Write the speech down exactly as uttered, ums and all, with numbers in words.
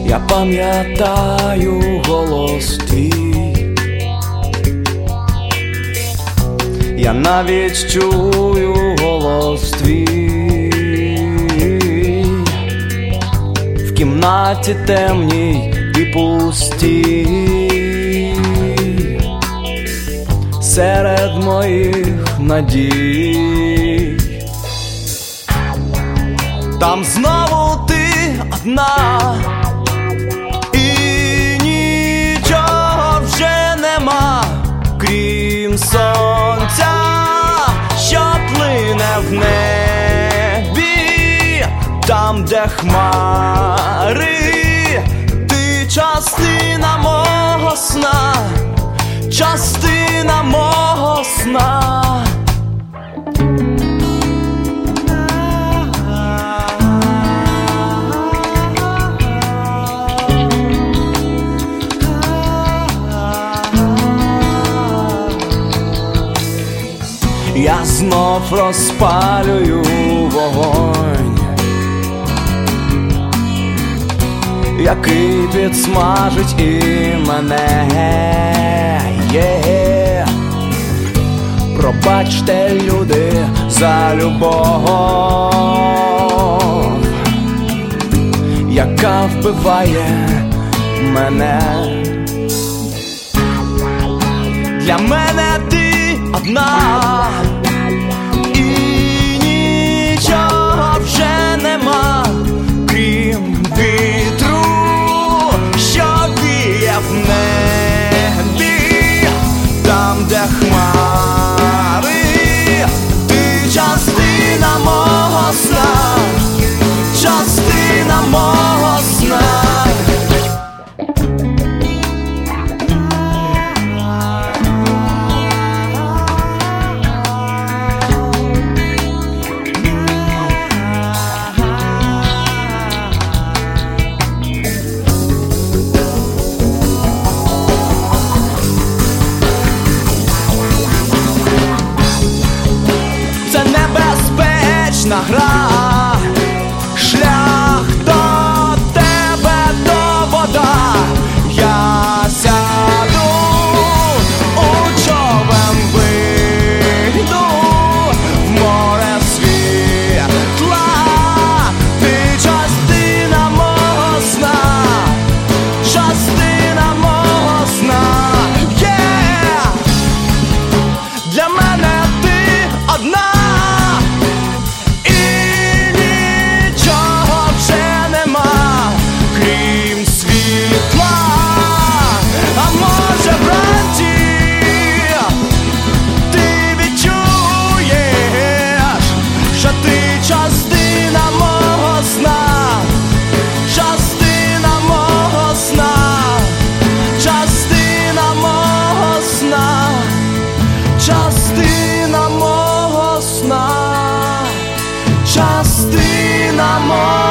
Я пам'ятаю голос твій, я навіть чую голос твій в кімнаті темній і пустій, серед моїх надій. Там знову ти одна, і нічого вже нема, крім сонця, що плине в небі. Там, де хмари, ти частина мого сна, частина мого сна. Я знов розпалюю вогонь, який підсмажить і мене. Yeah. Пробачте, люди, за любов, яка вбиває мене. Для мене ти одна, і нічого вже нема, крім вітру, що віє в небі. Там, де хмари, ти частина мого сна, частина мого сна. Небезпечна гра, шлях до тебе то вода. Я сяду у човен, вийду в море світла. Ти частина мого сна, частина мого сна. Yeah! Для мене ти одна, частина мого сна, частина мого сна, частина мого сна, частина мого сна, частина мого.